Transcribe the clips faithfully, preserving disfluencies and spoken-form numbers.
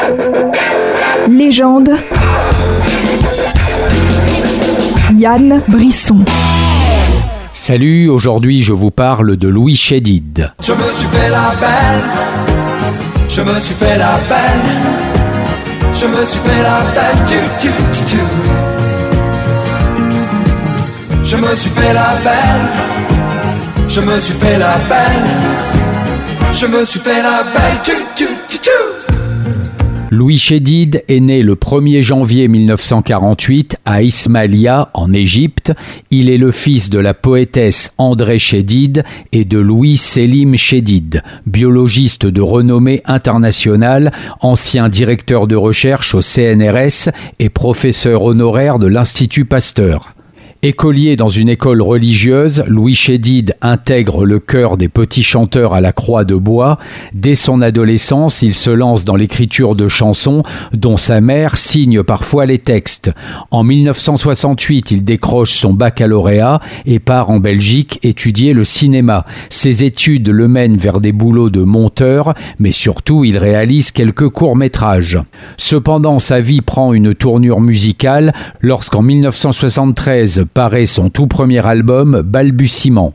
Légende. Yann Brisson. Salut, aujourd'hui je vous parle de Louis Chédid. Je me suis fait la belle, je me suis fait la belle, je me suis fait la belle, tchou, tchou, tchou, tchou. Je me suis fait la belle, je me suis fait la belle, je me suis fait la belle, tchou, tchou, tchou, tchou. Louis Chédid est né le premier janvier mille neuf cent quarante-huit à Ismaïlia, en Égypte. Il est le fils de la poétesse André Chédid et de Louis Selim Chédid, biologiste de renommée internationale, ancien directeur de recherche au C N R S et professeur honoraire de l'Institut Pasteur. Écolier dans une école religieuse, Louis Chédid intègre le chœur des petits chanteurs à la Croix de Bois. Dès son adolescence, il se lance dans l'écriture de chansons dont sa mère signe parfois les textes. En mille neuf cent soixante-huit, il décroche son baccalauréat et part en Belgique étudier le cinéma. Ses études le mènent vers des boulots de monteur, mais surtout il réalise quelques courts-métrages. Cependant, sa vie prend une tournure musicale lorsqu'en mille neuf cent soixante-treize, paraît son tout premier album, Balbutiement.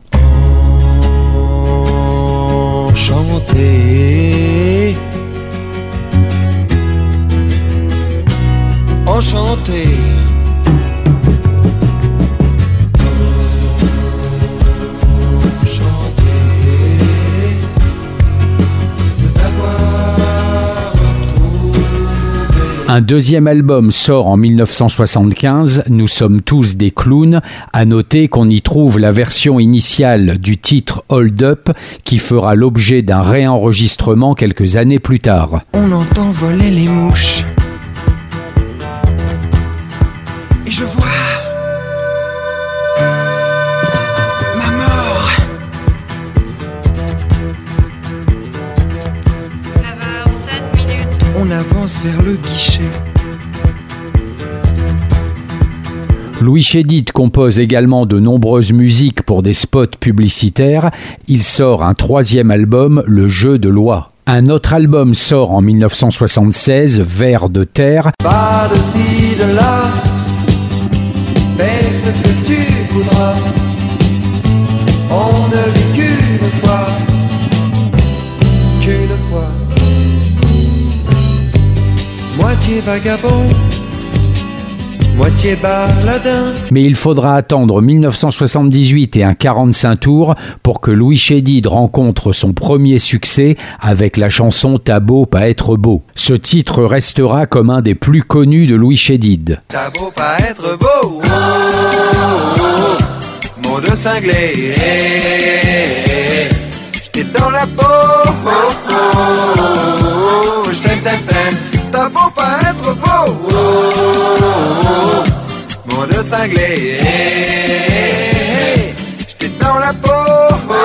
Enchanté, enchanté. Un deuxième album sort en mille neuf cent soixante-quinze, Nous sommes tous des clowns. À noter qu'on y trouve la version initiale du titre Hold Up qui fera l'objet d'un réenregistrement quelques années plus tard. On entend voler les mouches et je vois ma mort. neuf heures sept minutes. On avance vers le guichet. Louis Chédid compose également de nombreuses musiques pour des spots publicitaires. Il sort un troisième album, Le Jeu de Loi. Un autre album sort en mille neuf cent soixante-seize, Vers de terre. Pas de ci, de là, fais ce que tu voudras. On ne vit qu'une fois, qu'une fois. Moitié vagabond, moitié baladin. Mais il faudra attendre mille neuf cent soixante-dix-huit et un quarante-cinq tours pour que Louis Chédid rencontre son premier succès avec la chanson T'as beau pas être beau. Ce titre restera comme un des plus connus de Louis Chédid. T'as beau pas être beau, oh, oh, oh, mot de cinglé, eh, eh, eh, j'étais dans la peau, oh, oh, oh, oh, j't'aime, t'aime, t'aime. T'as beau pas être beau, oh, oh, oh, mot de cinglé, eh, eh, eh, j'étais dans la peau, oh, oh,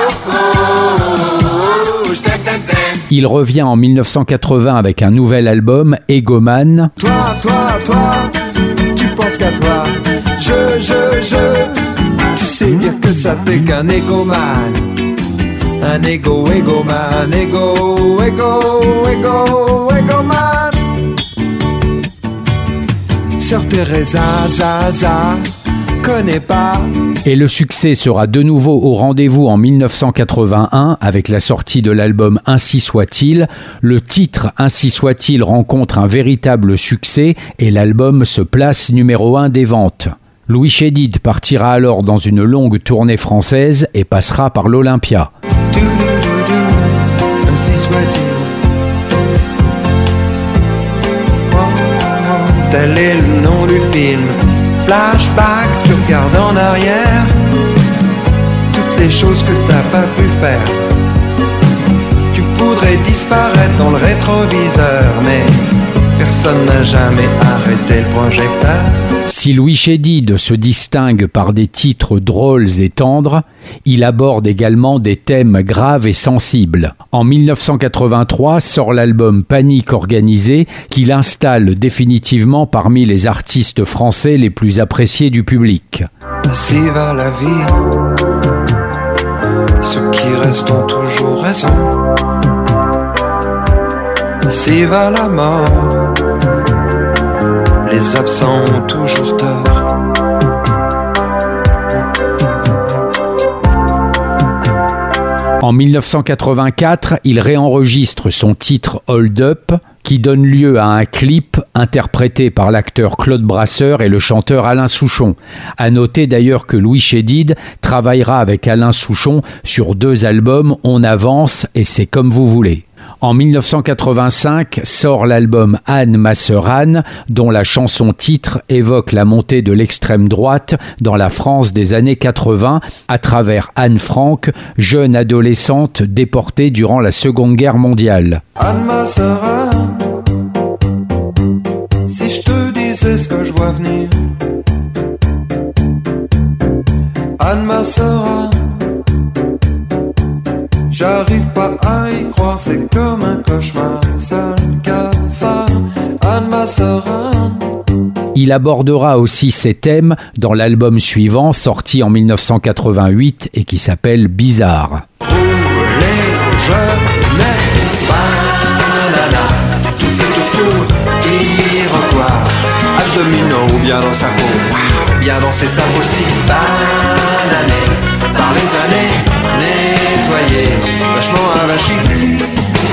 oh, j't'aime, t'aime, t'aime. Il revient en mille neuf cent quatre-vingts avec un nouvel album, Égoman. Toi, toi, toi, tu penses qu'à toi, je, je, je, tu sais dire que ça t'est qu'un égomane. Un égo, égoman, égo, égo, égo, égoman. Sœur Teresa, za, za, connais pas. Et le succès sera de nouveau au rendez-vous en mille neuf cent quatre-vingt-un avec la sortie de l'album Ainsi soit-il. Le titre Ainsi soit-il rencontre un véritable succès et l'album se place numéro un des ventes. Louis Chédid partira alors dans une longue tournée française et passera par l'Olympia. Dou, dou, dou, dou, ainsi soit-il. Oh, oh, tel est le nom du film. Flashback, tu regardes en arrière toutes les choses que t'as pas pu faire. Tu voudrais disparaître dans le rétroviseur, mais personne n'a jamais arrêté le projecteur. Si Louis Chédid se distingue par des titres drôles et tendres, il aborde également des thèmes graves et sensibles. En mille neuf cent quatre-vingt-trois sort l'album Panique organisée qui l'installe définitivement parmi les artistes français les plus appréciés du public. Si va la vie, ceux qui restent ont toujours raison. Si va la mort, les absents ont toujours tort. En dix-neuf cent quatre-vingt-quatre, il réenregistre son titre Hold Up, qui donne lieu à un clip interprété par l'acteur Claude Brasseur et le chanteur Alain Souchon. À noter d'ailleurs que Louis Chédid travaillera avec Alain Souchon sur deux albums, On avance et C'est comme vous voulez. En dix-neuf cent quatre-vingt-cinq sort l'album Anne, ma sœur Anne, dont la chanson-titre évoque la montée de l'extrême droite dans la France des années quatre-vingts à travers Anne Frank, jeune adolescente déportée durant la Seconde Guerre mondiale. Anne, ma sœur Anne, si je te disais ce que je vois venir. Anne, ma sœur Anne, j'arrive pas à y croire, c'est comme un cauchemar, seul cafard. Anne, ma sœur Anne. Il abordera aussi ces thèmes dans l'album suivant, sorti en dix-neuf cent quatre-vingt-huit et qui s'appelle Bizarre. Pour les jeunesses, banana, tout fait tout fou, iroquois, abdominaux bien dans sa peau, wow, bien dans ses sapes aussi, banané, par les années, nettoyé, vachement avachi.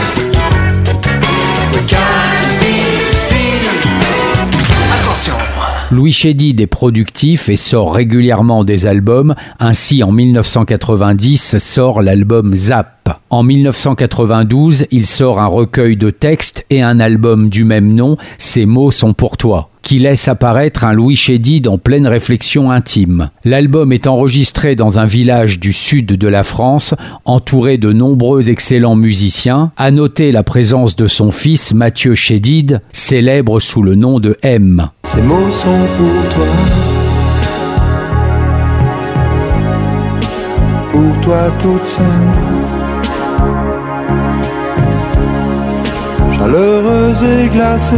Louis Chédid est productif et sort régulièrement des albums. Ainsi, en dix-neuf cent quatre-vingt-dix, sort l'album Zap. En dix-neuf cent quatre-vingt-douze, il sort un recueil de textes et un album du même nom, Ces mots sont pour toi, qui laisse apparaître un Louis Chédid en pleine réflexion intime. L'album est enregistré dans un village du sud de la France, entouré de nombreux excellents musiciens. À noter la présence de son fils Mathieu Chédid, célèbre sous le nom de M. Ces mots sont pour toi, pour toi toute seule, chaleureuse et glacée,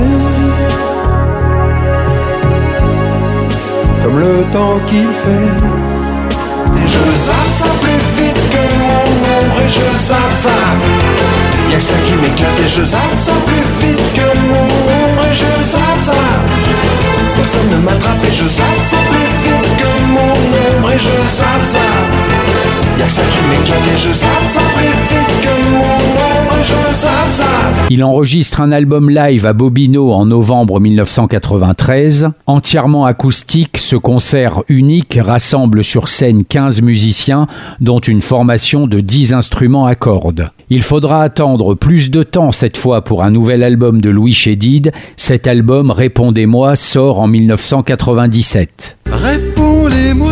comme le temps qu'il fait. Et je zappe ça plus vite que mon ombre, et je zappe ça. Y'a que ça qui m'éclate, et je zappe ça plus vite que mon ombre, et je zappe ça. Personne ne m'attrape, et je zappe ça plus vite que mon ombre, et je zappe ça. Y'a que ça qui m'éclate, et je zappe ça plus vite que mon ombre, et je zappe ça. Il enregistre un album live à Bobino en novembre dix-neuf cent quatre-vingt-treize. Entièrement acoustique, ce concert unique rassemble sur scène quinze musiciens, dont une formation de dix instruments à cordes. Il faudra attendre plus de temps cette fois pour un nouvel album de Louis Chédid. Cet album, Répondez-moi, sort en dix-neuf cent quatre-vingt-dix-sept. Répondez-moi,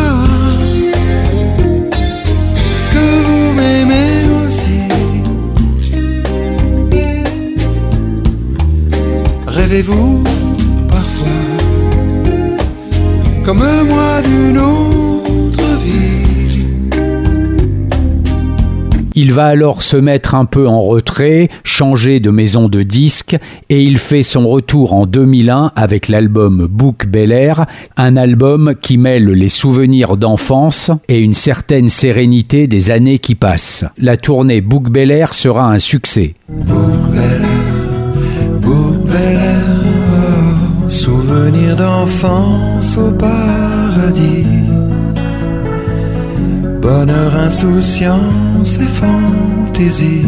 est-ce que vous m'aimez aussi? Rêvez-vous parfois comme moi d'une autre vie? Il va alors se mettre un peu en retrait, changer de maison de disques, et il fait son retour en deux mille un avec l'album Bouc Bel-Air, un album qui mêle les souvenirs d'enfance et une certaine sérénité des années qui passent. La tournée Bouc Bel-Air sera un succès. Bouc Bel-Air, Bouc Bel-Air, oh, souvenir d'enfance au paradis. Bonheur, insouciance et fantaisie.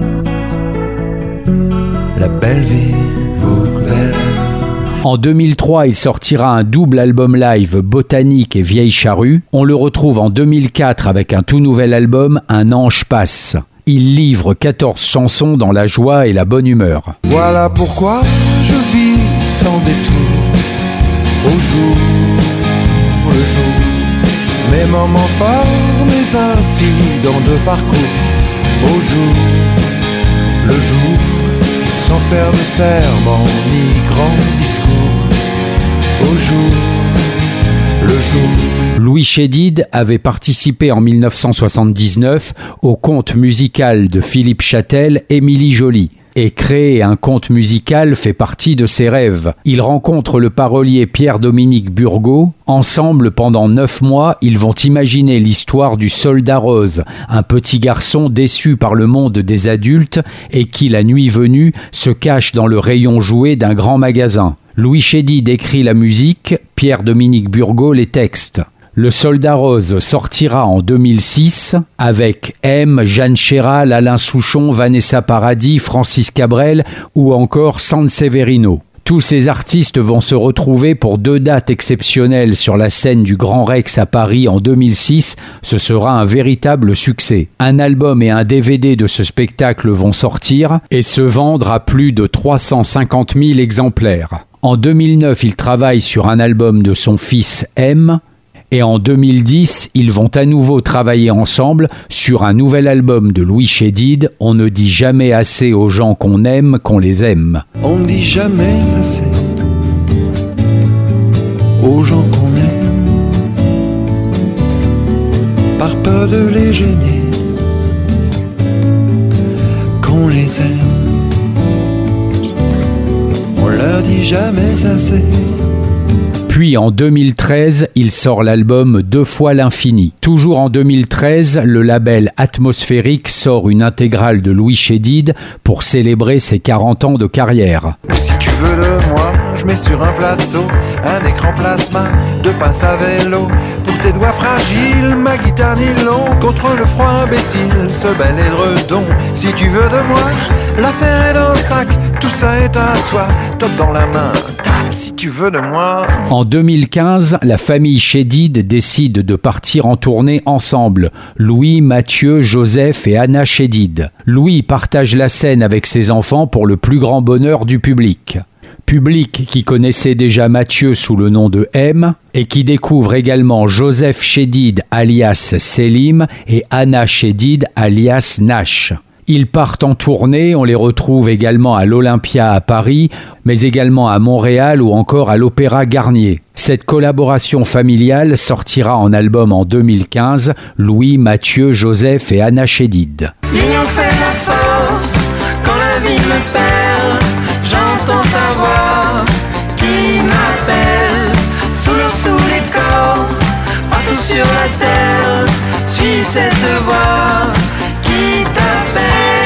La belle vie, Bouc Bel-Air. En deux mille trois, il sortira un double album live Botanique et Vieille Charrue. On le retrouve en deux mille quatre avec un tout nouvel album Un ange passe. Il livre quatorze chansons dans la joie et la bonne humeur. Voilà pourquoi je vis sans détour, au jour le jour. Mes moments forts, mes incidents de parcours, au jour le jour, sans faire de serment ni grand discours, au jour le jour. Louis Chédid avait participé en dix-neuf cent soixante-dix-neuf au conte musical de Philippe Châtel, Émilie Joly. Et créer un conte musical fait partie de ses rêves. Il rencontre le parolier Pierre-Dominique Burgot. Ensemble, pendant neuf mois, ils vont imaginer l'histoire du soldat rose, un petit garçon déçu par le monde des adultes et qui, la nuit venue, se cache dans le rayon jouet d'un grand magasin. Louis Chédid écrit la musique, Pierre-Dominique Burgot les textes. Le Soldat Rose sortira en deux mille six avec M, Jeanne Chéral, Alain Souchon, Vanessa Paradis, Francis Cabrel ou encore Sanseverino. Tous ces artistes vont se retrouver pour deux dates exceptionnelles sur la scène du Grand Rex à Paris en deux mille six. Ce sera un véritable succès. Un album et un D V D de ce spectacle vont sortir et se vendre à plus de trois cent cinquante mille exemplaires. En deux mille neuf, il travaille sur un album de son fils M. Et en deux mille dix, ils vont à nouveau travailler ensemble sur un nouvel album de Louis Chédid. On ne dit jamais assez aux gens qu'on aime qu'on les aime. On ne dit jamais assez aux gens qu'on aime, par peur de les gêner, qu'on les aime. On leur dit jamais assez. Puis en deux mille treize, il sort l'album Deux fois l'infini. Toujours en deux mille treize, le label Atmosphérique sort une intégrale de Louis Chédid pour célébrer ses quarante ans de carrière. Si tu veux de moi, je mets sur un plateau un écran plasma, deux pinces à vélo. Pour tes doigts fragiles, ma guitare nylon, contre le froid imbécile, ce bel édredon. Si tu veux de moi, l'affaire est dans le sac, tout ça est à toi, top dans la main, tac, si tu veux de moi. En deux mille quinze, la famille Chédid décide de partir en tournée ensemble. Louis, Mathieu, Joseph et Anna Chédid. Louis partage la scène avec ses enfants pour le plus grand bonheur du public. Public qui connaissait déjà Mathieu sous le nom de M et qui découvre également Joseph Chédid alias Selim et Anna Chédid alias Nash. Ils partent en tournée, on les retrouve également à l'Olympia à Paris, mais également à Montréal ou encore à l'Opéra Garnier. Cette collaboration familiale sortira en album en deux mille quinze, Louis, Mathieu, Joseph et Anna Chédid. L'union fait la force, quand la vie me perd, j'entends ta voix qui m'appelle, sous l'eau, sous l'écorce, partout sur la terre, suis cette voix qui t'appelle.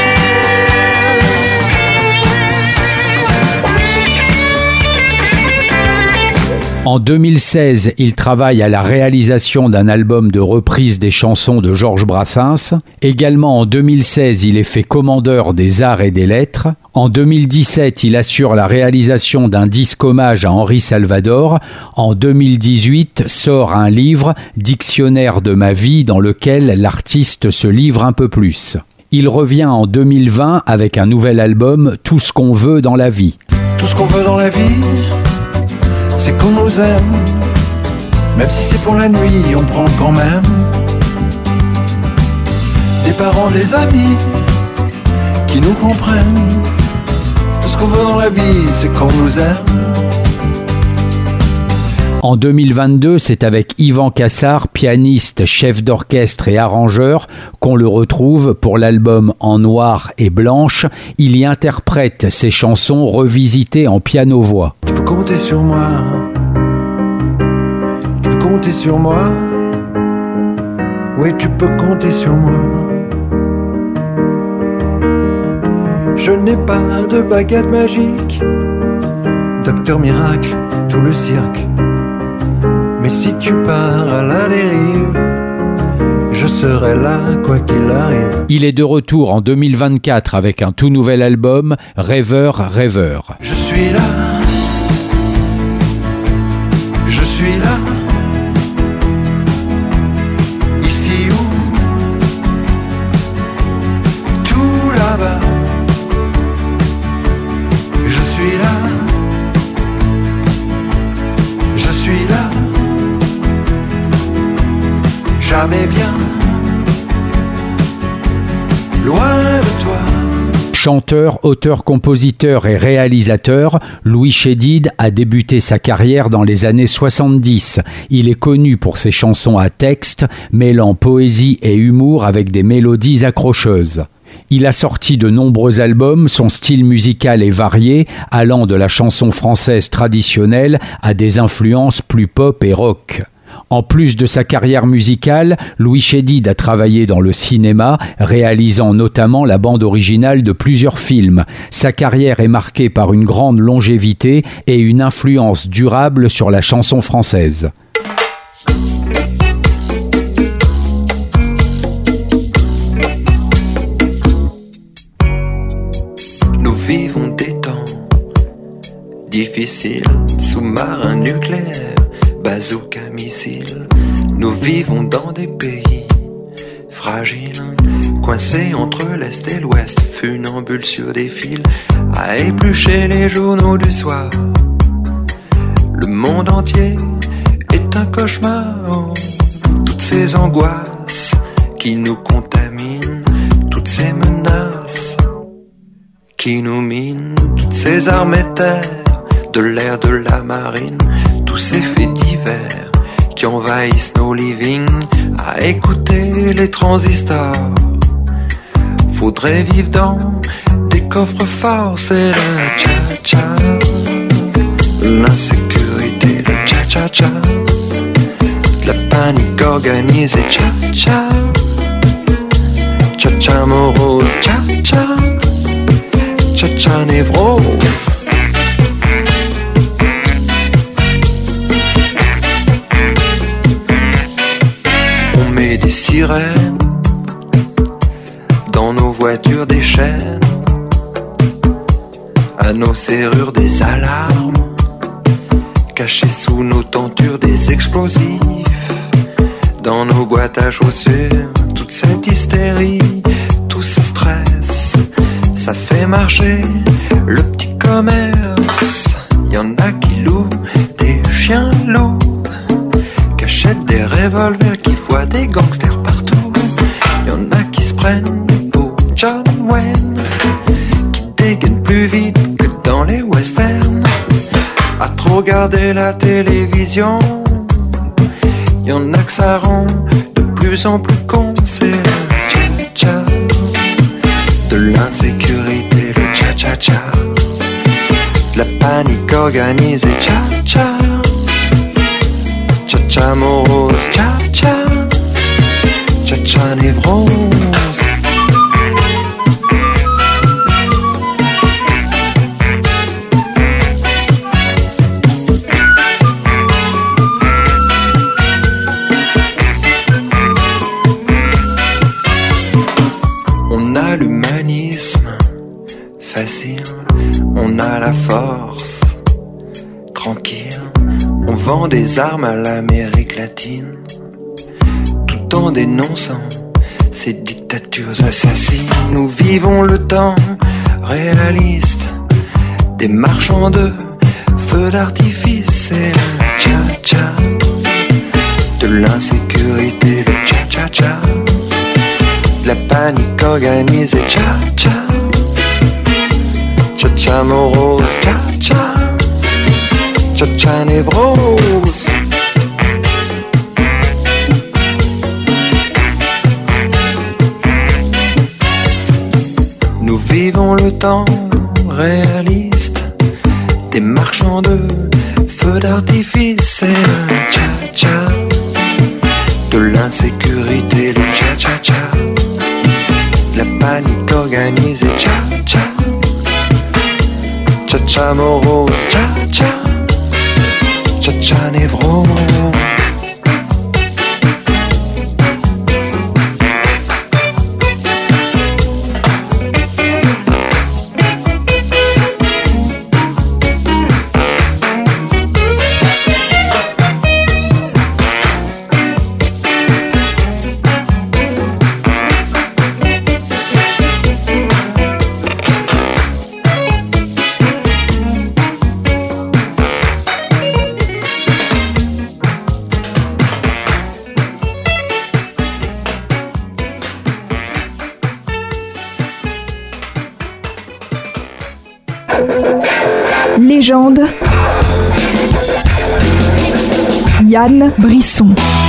En deux mille seize, il travaille à la réalisation d'un album de reprise des chansons de Georges Brassens. Également en deux mille seize, il est fait commandeur des arts et des lettres. En deux mille dix-sept, il assure la réalisation d'un disque hommage à Henri Salvador. En deux mille dix-huit, sort un livre, Dictionnaire de ma vie, dans lequel l'artiste se livre un peu plus. Il revient en deux mille vingt avec un nouvel album, Tout ce qu'on veut dans la vie. Tout ce qu'on veut dans la vie, c'est qu'on nous aime. Même si c'est pour la nuit, on prend quand même. Des parents, des amis qui nous comprennent. Tout ce qu'on veut dans la vie, c'est qu'on nous aime. En deux mille vingt-deux, c'est avec Yvan Cassard, pianiste, chef d'orchestre et arrangeur, qu'on le retrouve pour l'album En noir et blanche. Il y interprète ses chansons revisitées en piano-voix. Tu peux compter sur moi. Tu peux compter sur moi. Oui, tu peux compter sur moi. Je n'ai pas de baguette magique, docteur miracle, tout le cirque. Mais si tu pars à la dérive, je serai là quoi qu'il arrive. Il est de retour en deux mille vingt-quatre avec un tout nouvel album, Rêveur, Rêveur. Je suis là, je suis là, ici où, tout là-bas. Je suis là, je suis là. Jamais bien, loin de toi. Chanteur, auteur, compositeur et réalisateur, Louis Chédid a débuté sa carrière dans les années soixante-dix. Il est connu pour ses chansons à texte, mêlant poésie et humour avec des mélodies accrocheuses. Il a sorti de nombreux albums, son style musical est varié, allant de la chanson française traditionnelle à des influences plus pop et rock. En plus de sa carrière musicale, Louis Chédid a travaillé dans le cinéma, réalisant notamment la bande originale de plusieurs films. Sa carrière est marquée par une grande longévité et une influence durable sur la chanson française. Nous vivons des temps difficiles, sous-marins nucléaires, bazooka, missiles. Nous vivons dans des pays fragiles, coincés entre l'Est et l'Ouest, funambules sur des fils, à éplucher les journaux du soir. Le monde entier est un cauchemar, oh, toutes ces angoisses qui nous contaminent, toutes ces menaces qui nous minent, toutes ces armées terres, de l'air, de la marine, tous ces faits divers qui envahissent nos livings, à écouter les transistors. Faudrait vivre dans des coffres forts, c'est le cha-cha, l'insécurité, le cha-cha-cha, la panique organisée, cha-cha, cha-cha morose, cha-cha, cha-cha névrose. Des sirènes dans nos voitures, des chaînes à nos serrures, des alarmes cachées sous nos tentures, des explosifs dans nos boîtes à chaussures. Toute cette hystérie, tout ce stress, ça fait marcher le petit commerce. Y en a qui louent des chiens loups, qu'achètent des revolvers, qui voient des gangsters partout. Y'en a qui se prennent pour John Wayne, qui dégainent plus vite que dans les westerns. À trop regarder la télévision, y'en a que ça rend de plus en plus con. C'est le cha-cha, de l'insécurité, le cha-cha-cha, de la panique organisée, cha-cha, cha-cha morose, cha-cha, cha-cha névrose. On a l'humanisme facile, on a la force tranquille. On vend des armes à l'Amérique latine, tout en dénonçant ces dictatures assassines. Nous vivons le temps réaliste des marchands de feux d'artifice. C'est le cha-cha, de l'insécurité, le cha-cha-cha, de la panique organisée, cha-cha, cha-cha morose, cha-cha, cha-cha névrose. Nous vivons le temps réaliste des marchands de feux d'artifice. C'est le cha-cha, de l'insécurité, le cha-cha-cha, de la panique organisée, cha-cha, cha-cha morose, cha-cha, cha-cha névrose. Légende. Yann Brisson.